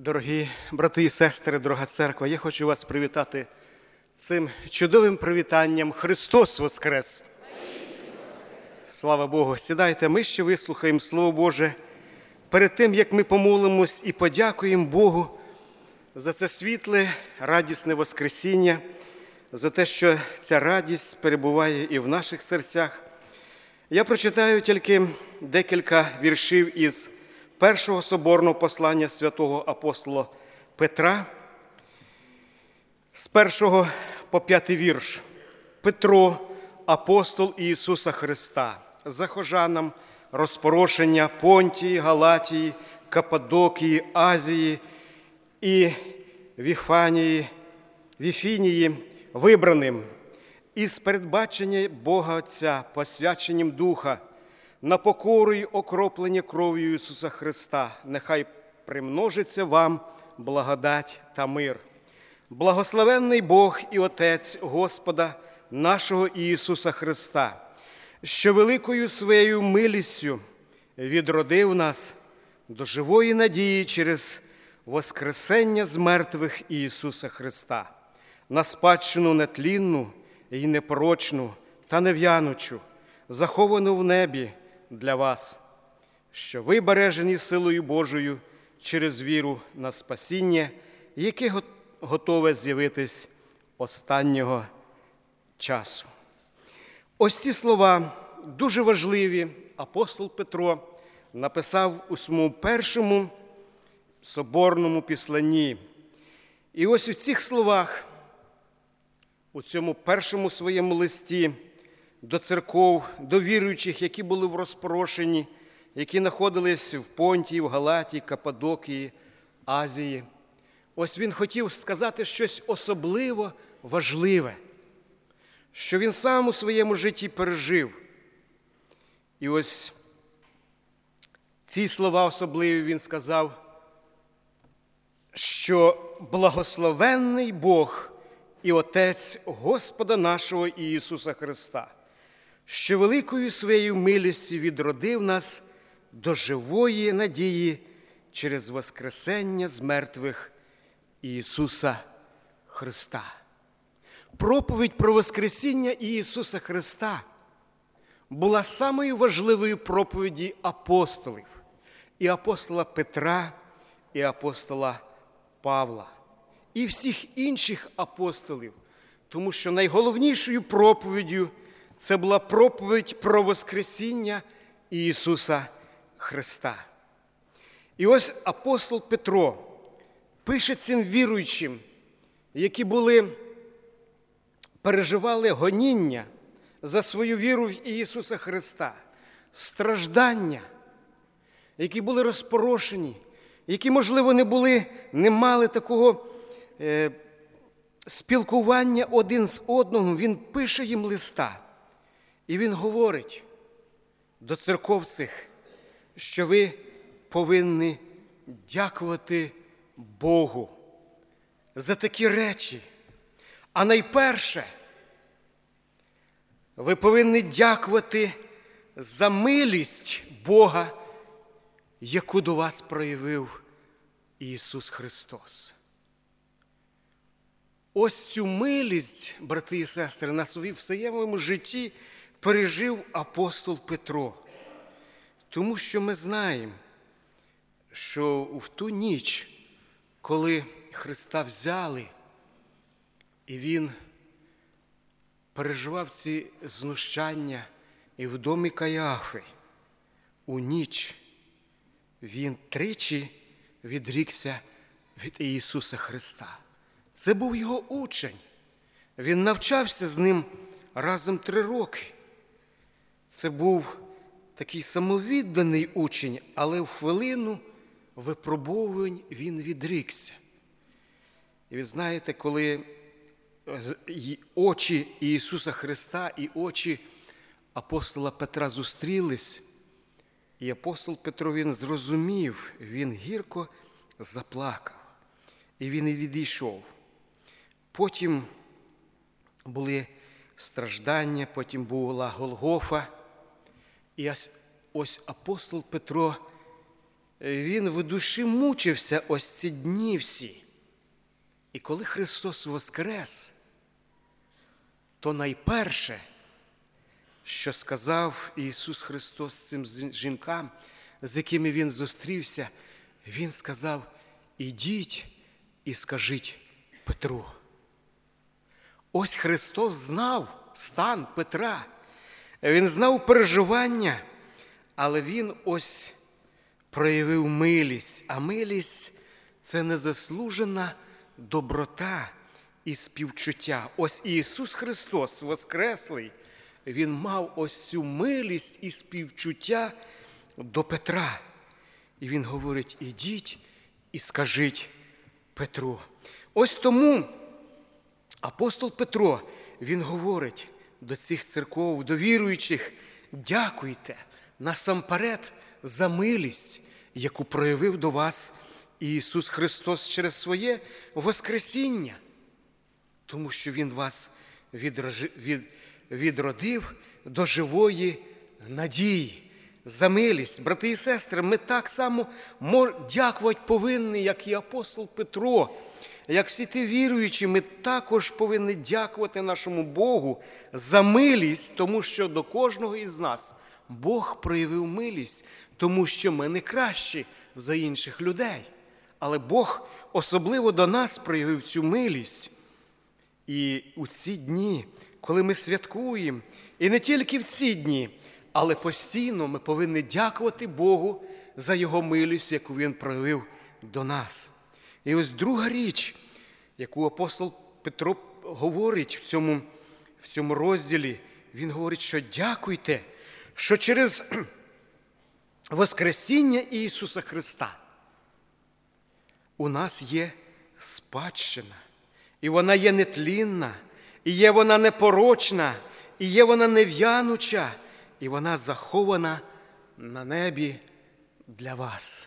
Дорогі брати і сестри, дорога церква, я хочу вас привітати цим чудовим привітанням «Христос Воскрес!». Слава Богу! Сідайте, ми ще вислухаємо Слово Боже перед тим, як ми помолимось і подякуємо Богу за це світле, радісне Воскресіння, за те, що ця радість перебуває і в наших серцях. Я прочитаю тільки декілька віршів із першого соборного послання святого апостола Петра, з 1 по 5 вірш. Петро, апостол Ісуса Христа, захожанам розпорошення Понтії, Галатії, Каппадокії, Азії і Віфінії, вибраним, із передбачення Бога Отця, посвяченням Духа, на покору й окроплення кров'ю Ісуса Христа, нехай примножиться вам благодать та мир. Благословенний Бог і Отець Господа нашого Ісуса Христа, що великою своєю милістю відродив нас до живої надії через воскресення з мертвих Ісуса Христа, на спадщину нетлінну і непорочну та нев'янучу, заховану в небі для вас, що ви бережені силою Божою через віру на спасіння, яке готове з'явитись останнього часу. Ось ці слова дуже важливі. Апостол Петро написав у своєму першому соборному післанні. І ось у цих словах, у цьому першому своєму листі до церков, до віруючих, які були в розпорошенні, які знаходились в Понтії, в Галатії, Каппадокії, Азії. Ось він хотів сказати щось особливо важливе, що він сам у своєму житті пережив. І ось ці слова особливі він сказав, що благословенний Бог і Отець Господа нашого Ісуса Христа, що великою своєю милістю відродив нас до живої надії через воскресення з мертвих Ісуса Христа. Проповідь про Воскресіння Ісуса Христа була самою важливою проповіді апостолів, і апостола Петра, і апостола Павла, і всіх інших апостолів, тому що найголовнішою проповіддю це була проповідь про Воскресіння Ісуса Христа. І ось апостол Петро пише цим віруючим, які переживали гоніння за свою віру в Ісуса Христа, страждання, які були розпорошені, які, можливо, не мали такого спілкування один з одним. Він пише їм листа, і він говорить до церков цих, що ви повинні дякувати Богу за такі речі. А найперше, ви повинні дякувати за милість Бога, яку до вас проявив Ісус Христос. Ось цю милість, брати і сестри, на своєму житті пережив апостол Петро. Тому що ми знаємо, що в ту ніч, коли Христа взяли, і Він переживав ці знущання і в домі Каяфи, у ніч Він тричі відрікся від Ісуса Христа. Це був його учень. Він навчався з ним разом 3 роки. Це був такий самовідданий учень, але в хвилину випробовувань він відрікся. І ви знаєте, коли очі Ісуса Христа і очі апостола Петра зустрілись, і апостол Петро, він зрозумів, він гірко заплакав, і він і відійшов. Потім були страждання, потім була Голгофа, і ось апостол Петро, він в душі мучився ось ці дні всі. І коли Христос воскрес, то найперше, що сказав Ісус Христос цим жінкам, з якими Він зустрівся, Він сказав: ідіть і скажіть Петру. Ось Христос знав стан Петра, Він знав переживання, але Він ось проявив милість. А милість – це незаслужена доброта і співчуття. Ось Ісус Христос, воскреслий, Він мав ось цю милість і співчуття до Петра. І Він говорить: ідіть і скажіть Петру. Ось тому апостол Петро, він говорить до цих церков, до віруючих: дякуйте насамперед за милість, яку проявив до вас Ісус Христос через своє воскресіння, тому що Він вас відродив до живої надії. За милість, брати і сестри, ми так само дякувати повинні, як і апостол Петро. Як всі ті віруючі, ми також повинні дякувати нашому Богу за милість, тому що до кожного із нас Бог проявив милість, тому що ми не кращі за інших людей. Але Бог особливо до нас проявив цю милість. І у ці дні, коли ми святкуємо, і не тільки в ці дні, але постійно ми повинні дякувати Богу за Його милість, яку Він проявив до нас. І ось друга річ, яку апостол Петро говорить в цьому розділі, він говорить, що дякуйте, що через воскресіння Ісуса Христа у нас є спадщина, і вона є нетлінна, і є вона непорочна, і є вона нев'януча, і вона захована на небі для вас.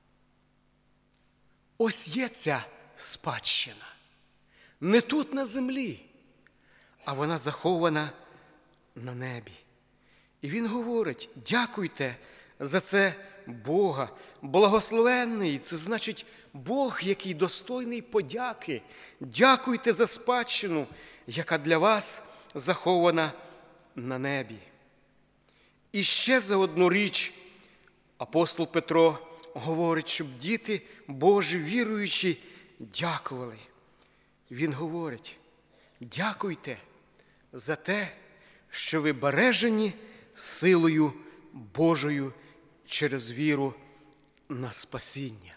Ось є ця спадщина. Не тут на землі, а вона захована на небі. І він говорить: дякуйте за це Бога. Благословенний – це значить Бог, який достойний подяки. Дякуйте за спадщину, яка для вас захована на небі. І ще за одну річ апостол Петро говорить, щоб діти Божі, віруючі, дякували. Він говорить: дякуйте за те, що ви бережені силою Божою через віру на спасіння.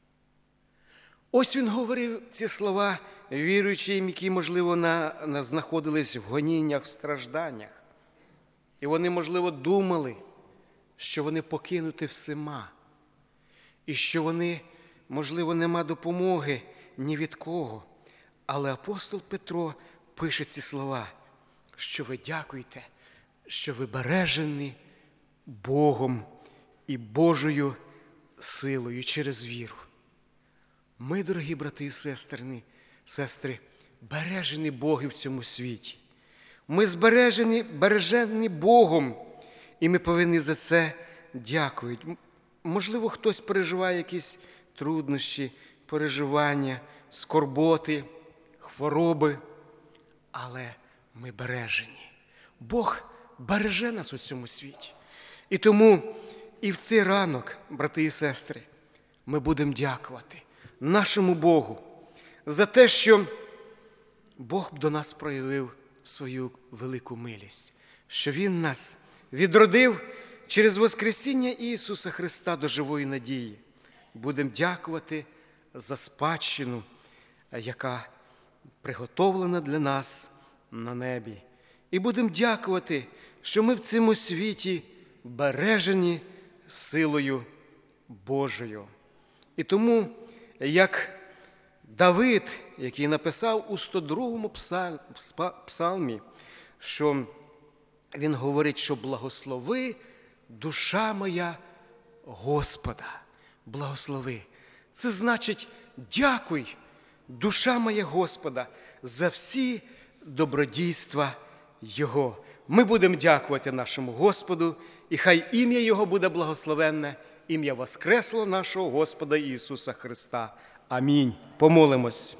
Ось він говорив ці слова віруючим, які, можливо, знаходились в гоніннях, в стражданнях. І вони, можливо, думали, що вони покинуті всіма. І що вони, можливо, нема допомоги ні від кого. Але апостол Петро пише ці слова, що ви дякуєте, що ви бережені Богом і Божою силою через віру. Ми, дорогі брати і сестри, бережені Богом в цьому світі. Ми бережені Богом, і ми повинні за це дякувати. Можливо, хтось переживає якісь труднощі, переживання, скорботи, хвороби, але ми бережені. Бог береже нас у цьому світі. І тому і в цей ранок, брати і сестри, ми будемо дякувати нашому Богу за те, що Бог до нас проявив свою велику милість, що Він нас відродив через воскресіння Ісуса Христа до живої надії. Будемо дякувати за спадщину, яка приготовлена для нас на небі. І будемо дякувати, що ми в цьому світі бережені силою Божою. І тому, як Давид, який написав у 102-му псалмі, що він говорить, що благослови душа моя Господа. Благослови. Це значить дякуй, душа моя Господа, за всі добродійства Його. Ми будемо дякувати нашому Господу, і хай ім'я Його буде благословенне ім'я воскреслого нашого Господа Ісуса Христа. Амінь. Помолимось.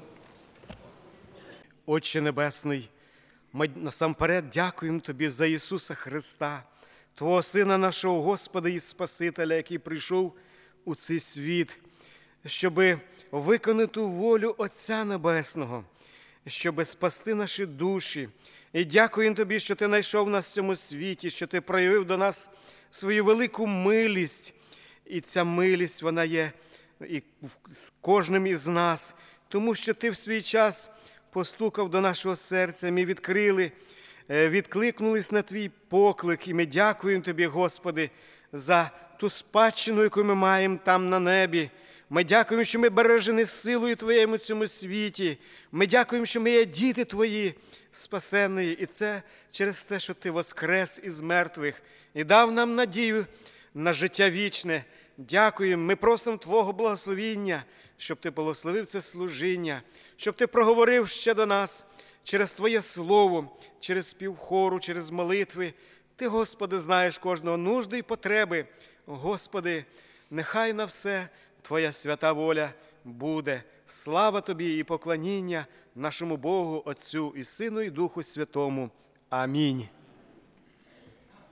Отче Небесний, ми насамперед дякуємо Тобі за Ісуса Христа, Твого Сина нашого Господа і Спасителя, який прийшов у цей світ, щоби виконати волю Отця Небесного, щоби спасти наші душі. І дякуємо Тобі, що Ти знайшов нас в цьому світі, що Ти проявив до нас свою велику милість. І ця милість, вона є і з кожним із нас, тому що Ти в свій час постукав до нашого серця, ми відкликнулись на Твій поклик, і ми дякуємо Тобі, Господи, за ту спадщину, яку ми маємо там на небі. Ми дякуємо, що ми бережені силою Твоєю в цьому світі. Ми дякуємо, що ми є діти Твої, спасені. І це через те, що Ти воскрес із мертвих і дав нам надію на життя вічне. Дякуємо. Ми просимо Твого благословіння, щоб Ти благословив це служіння, щоб Ти проговорив ще до нас через Твоє Слово, через спів хору, через молитви. Ти, Господи, знаєш кожного нужди і потреби. Господи, нехай на все Твоя свята воля буде. Слава Тобі і поклоніння нашому Богу, Отцю і Сину і Духу Святому. Амінь.